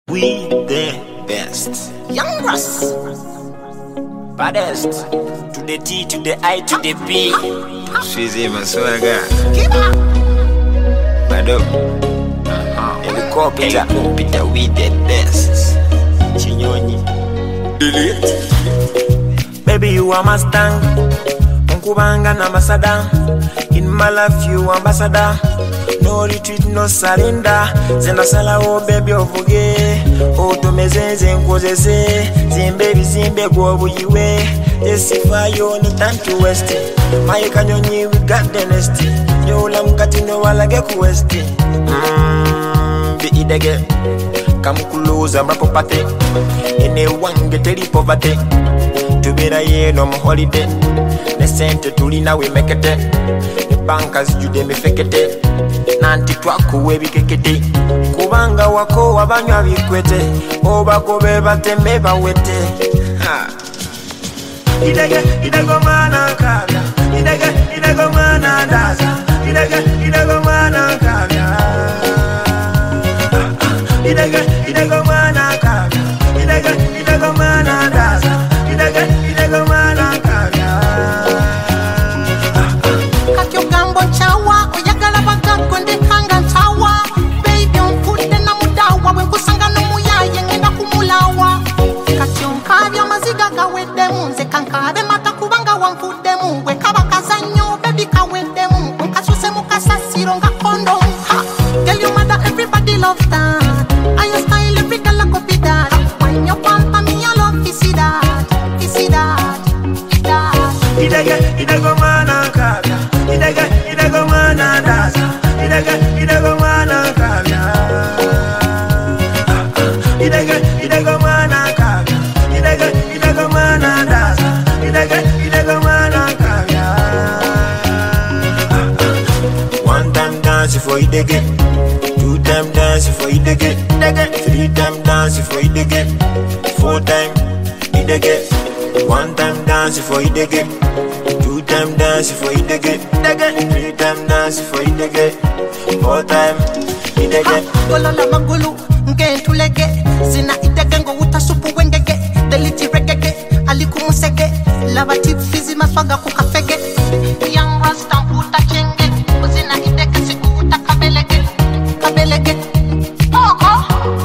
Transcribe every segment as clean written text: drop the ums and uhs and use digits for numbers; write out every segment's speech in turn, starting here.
We the best. Young Russ. Baddest. To the T, to the I, to the B. She's even swagger. Keep up. Bado. Helicopter. We the best. Chinyonyi. Delete. Baby, you are Mustang. Nkubanga na ambassador. In my life, you ambassador. No retreat, no surrender. Zena sala oh baby ovuge. Otomeze nkozeze. Zimbe bizimbe gwobuyiwe. Tesify you no time to waste. Maye kanyonyi we got the nest. Yola mkati no walage ku west. Be idege. Kamukuluza mrapopate. Ene wange teri poverty. Tubera ye no mo holiday. Ne sente tulina we make it. Bankers jude me fekete nanti twakuwe bikekete kubanga wako wabanywa bikwete obako bebatembe bawete ha idego mana kabya idego mana ndaza idego mana kabya idego mana kabya idego mana ndaza idego mana kabya. Everybody love that. I your style, every girl a copy that. When you want for me, I love to see that. To see that. Idego mana kabya. Idego mana daza. Idego mana kabya. Idego mana kabya. Idego mana daza. Idego mana kabya. One time dance for idege. Two time dance for idege. Three time dance for idege. Four time idege. One time dance for idege. Two time dance for idege. Three time dance for idege. Four time idege. Golola magulu ngentulege. Zina idege ngo utasupu wengege. Deliti regege alikumusege. Lava tip fizi maswaga kukafege. Young Rasta uta chenge. Zina idege siku uta kabelege. Poko.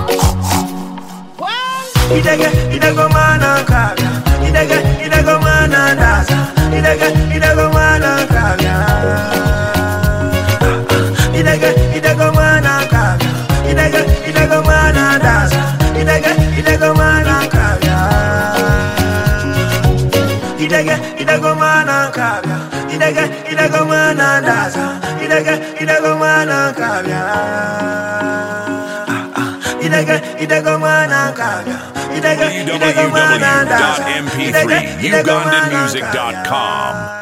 Idego mana kabya. Idego mana daza. Idego mana kabya. Idego mana kabya. Idego mana daza. Idego mana kabya. Idego mana kabya. Idego mana daza. Idego mana kabya. Idego mana kabya. www.mp3ugandanmusic.com